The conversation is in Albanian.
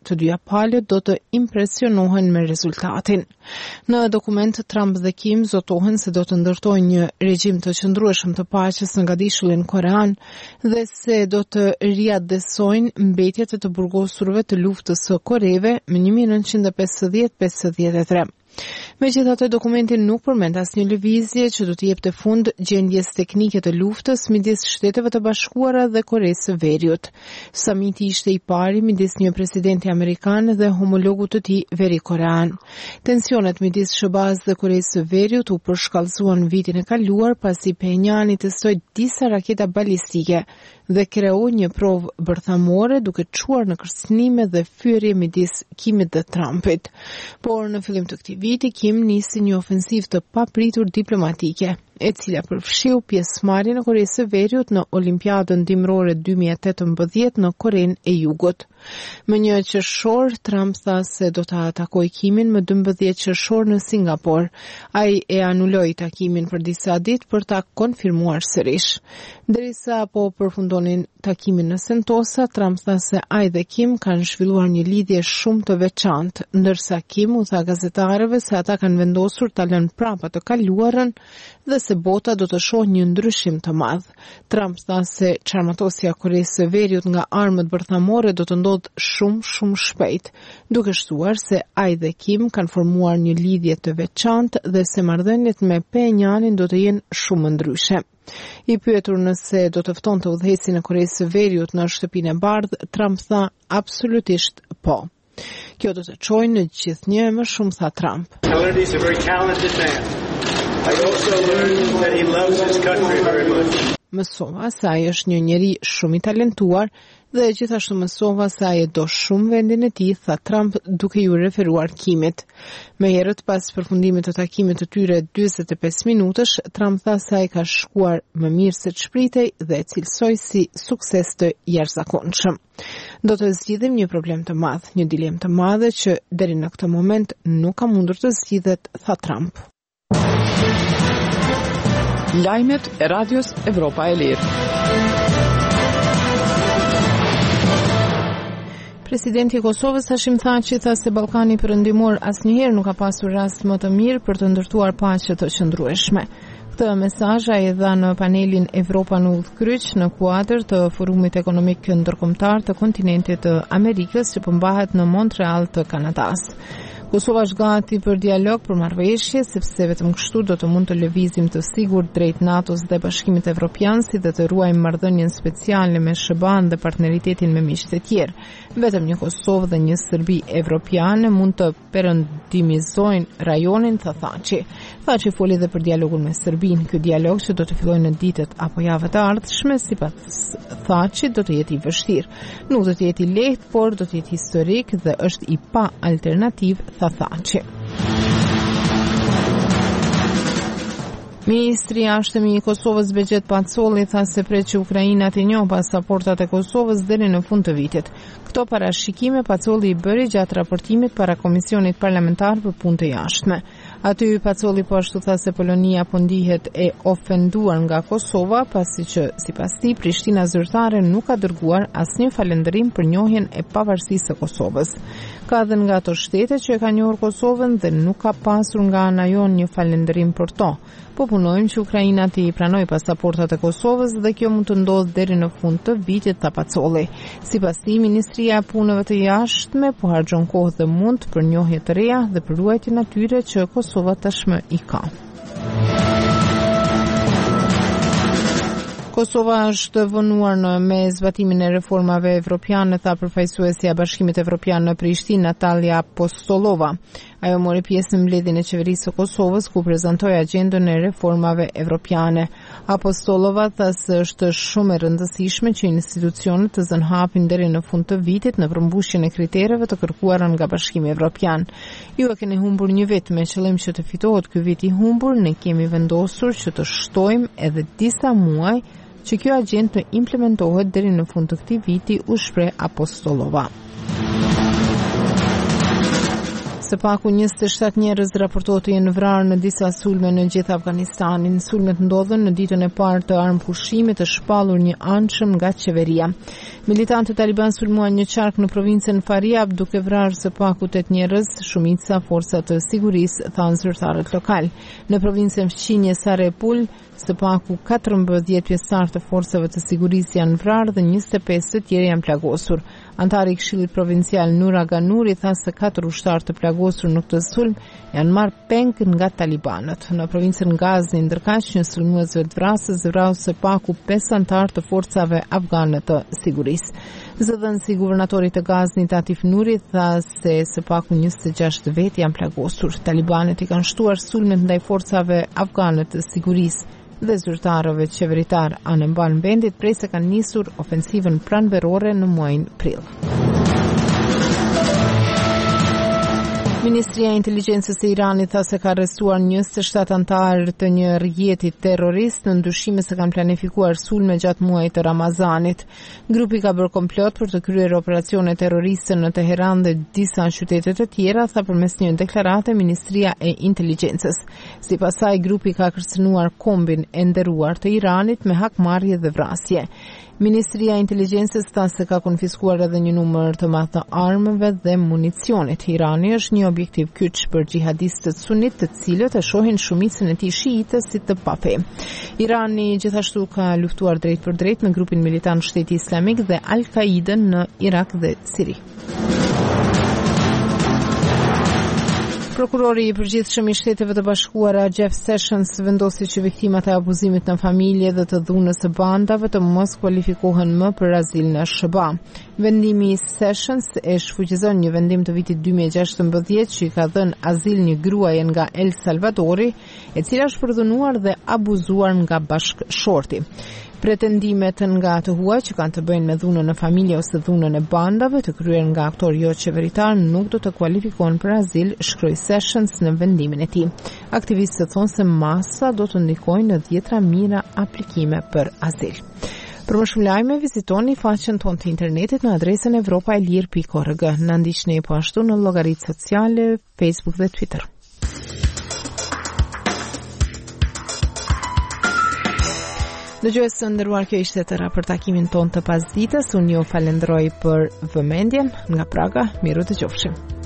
të dyja palët do të impresionohen me rezultatin. Në dokument, Trump dhe Kim zotohen se do të ndërtojnë një regjim të qëndrueshëm të paqes në Gadishullin korean dhe se do të riadesojnë mbetjet e të burgosurve të luftës së Koreve më 1950-53. Megjithatë, dokumenti nuk përmend asnjë lëvizje që do të jepte fund gjendjes teknike të luftës midis Shteteve të Bashkuara dhe Koresë së Veriut. Samiti ishte i pari midis një presidenti amerikan dhe homologut të tij veri-korean. Tensionet midis SBA-s dhe Koresë së Veriut u përshkallëzuan vitin e kaluar pasi Pyongyang testoi disa raketa balistike dhe kreu një provë bërthamore duke çuar në kërcënime dhe fyerje midis Kimit dhe Trumpit. Por në fillim të këtij viti, Kim nisi një ofensivë të papritur diplomatike, e cila përfshiu pjesëmarrjen e Koresë së Veriut në Olimpiadën dimrore 2018 në Korenë e Jugut. Më 1 qershor, Trump tha se do ta atakojë Kimin më 12 qershor në Singapur. Ai e anuloi takimin për disa ditë për ta konfirmuar sërish. Derisa po përfundonin takimin në Sentosa, Trump tha se ai dhe Kim kanë zhvilluar një lidhje shumë të veçantë, ndërsa Kim u tha gazetarëve se ata kanë vendosur ta lënë prapa të kaluarën dhe se bota do të shohë një ndryshim të madh. Trump tha se çarmatosja e Koresë së Veriut nga armët bërthamore do të ndodhë shumë shpejt, duke shtuar se ai dhe Kim kanë formuar një lidhje të veçantë dhe se marrëdhëniet me Pyongyanin do të jenë shumë ndryshe. I pyetur nëse do të ftonte udhëheqësin e Koresë së Veriut në shtëpinë e bardhë, Trump tha absolutisht po. Kjo do të çojë në gjithnjë më shumë, tha Trump. Mësova se ai është një njeri shumë i talentuar dhe gjithashtu mësova se ai e do shumë vendin e tij, tha Trump duke ju referuar Kimit. Me herët pas përfundimit të takimit të tyre 45 minutësh, Trump tha se ai ka shkuar më mirë se ç'pritej dhe e cilësoi si sukses të jashtëzakonshëm. Do të zgjidhim një problem të madh, një dilemë të madhe që deri në këtë moment nuk ka mundur të zgjidhet, tha Trump. Lajmet e Radios Evropa e Lirë. Presidenti i Kosovës Hashim Thaçi tha se Ballkani Perëndimor asnjëherë nuk ka pasur rast më të mirë për të ndërtuar paqe të qëndrueshme. Këtë mesazh ai dha në panelin Evropa në udhkryq në kuadër të Forumit Ekonomik Ndërkombëtar të kontinentit të Amerikës që përmbahet në Montreal të Kanadas. Kosova është gati për dialog për marrëveshje, sepse vetëm kështu do të mund të lëvizim të sigurt drejt NATO-s dhe Bashkimit Evropian, si dhe të ruajmë marrëdhënien speciale me SBA-n dhe partneritetin me miqtë e tjerë. Vetëm një Kosovë dhe një Serbi evropiane mund të perëndimizojnë rajonin, tha Thaçi. Thaçi foli edhe për dialogun me Serbinë. Ky dialog që do të fillojë në ditët apo javët e ardhshme, sipas Thaçit, do të jetë i vështirë. Nuk do të jetë i lehtë, por do të jetë historik dhe është i pa alternativë, tha Thaçi. Ministri i Jashtëm i Kosovës Begjet Pacolli tha se pret që Ukraina të njohë pasaportat e Kosovës deri në fund të vitit. Këto parashikime Pacolli i bëri gjatë raportimit para Komisionit Parlamentar për Punë të Jashtme. Aty Pacolli po ashtu tha se Polonia po ndihet e ofenduar nga Kosova, pasi që sipas tij Prishtina zyrtare nuk ka dërguar asnjë falënderim për njohjen e pavarësisë së Kosovës. Ka dhe nga ato shtete që e ka njohur Kosovën dhe nuk ka pasur nga ana jonë një falënderim për to. Po punojmë që Ukraina të i pranoj pasaportat e Kosovës dhe kjo mund të ndodhë deri në fund të vitit, tha Pacolli. Sipas tij, Ministria e Punëve të Jashtme po harxhon kohë dhe mund për njohje të reja dhe për ruajtjen atyre që Kosova tashmë i ka. Kosova është vënuar në me zbatimin e reformave evropiane, tha përfaqësuesja e Bashkimit Evropian në Prishtinë, Natalia Apostolova. Ajo mori pjesë në mbledhjen e qeverisë së Kosovës ku prezantoi agjendën e reformave evropiane. Apostolova tha se është shumë e rëndësishme që institucionet të zënë hapin deri në fund të vitit në përmbushjen e kritereve të kërkuara nga Bashkimi Evropian. Ju e keni humbur një vit me qëllim që të fitohet ky vit i humbur, ne kemi vendosur që të shtojmë edhe disa muaj që kjo agjendë të implementohet deri në fund të këtij viti, u shpreh Apostolova. Së paku 27 njerëz raportohet të jenë vrarë në disa sulme në gjithë Afganistanin. Sulmet ndodhen në ditën e parë të armëpushimit të shpallur një anshëm nga qeveria. Militantët taliban sulmuan një qark në provincën Faryab duke vrarë së paku 8 njerëz, shumica forca të sigurisë, thanë zyrtarët lokal. Në provincën fqinje Sarepul, së paku 14 pjesëtar të forcave të sigurisë janë vrarë dhe 25 të tjerë janë plagosur. Antari i Këshillit Provincial Nura Ganuri tha se 4 ushtarë të plagosur në këtë sulm janë marrë peng nga talibanët. Në provincën Ghazni, ndërkaq një sulmues vetvrasës vrau së paku 5 antar të forcave afgane të sigurisë. Zëdhënësi i guvernatorit të Ghaznit Atif Nuri tha se së paku 26 vetë janë plagosur. Talibanët i kanë shtuar sulmet ndaj forcave afgane të sigurisë dhe zyrtarëve qeveritar anë mban vendit prej se kanë nisur ofensivën pranverore në muajin prill. Ministria e Inteligjencës e Iranit tha se ka arrestuar 27 antarë të një rrjeti terrorist në ndryshime se kanë planifikuar sulme gjatë muajit të Ramazanit. Grupi ka bërë komplot për të kryer operacione terroriste në Teheran dhe disa qytete të tjera, tha përmes një deklarate Ministria e Inteligjencës. Sipas saj, grupi ka kërcënuar kombin e nderuar të Iranit me hakmarrje dhe vrasje. Ministria e Inteligjencës tha se ka konfiskuar edhe një numër të madh të armëve dhe municionit. Irani është një objektiv kyç për xhihadistët sunit, të cilët e shohin shumicën e tij shiite si të pafe. Irani gjithashtu ka luftuar drejt për drejt me grupin militant Shteti Islamik dhe Al-Qaidën në Irak dhe Siri. Prokurori i përgjithshëm i Shteteve të Bashkuara Jeff Sessions vendosi që viktimat e abuzimit në familje dhe të dhunës së bandave të mos kualifikohen më për azil në SHBA. Vendimi i Sessions e shfuqizon një vendim të vitit 2016 që i ka dhënë azil një gruaje nga El Salvadori, e cila është përdhunuar dhe abuzuar nga bashkëshorti. Pretendimet nga të huaj që kanë të bëjnë me dhunën në familje ose dhunën e bandave të kryer nga aktor jo qeveritar nuk do të kualifikohen për azil, shkroi Sessions në vendimin e tij. Aktivistët thonë se masa do të ndikojnë në 10.000 aplikime për azil. Për më shumë lajme, vizitoni faqen tonë të internetit në adresën europaelir.org. Na ndiqni po ashtu në llogaritë sociale, Facebook dhe Twitter. Dëgjues të nderuar, kjo ishte tëra për takimin ton të pasdites. Unë ju falenderoj për vëmendjen nga Praga. Miru dëgjofshim.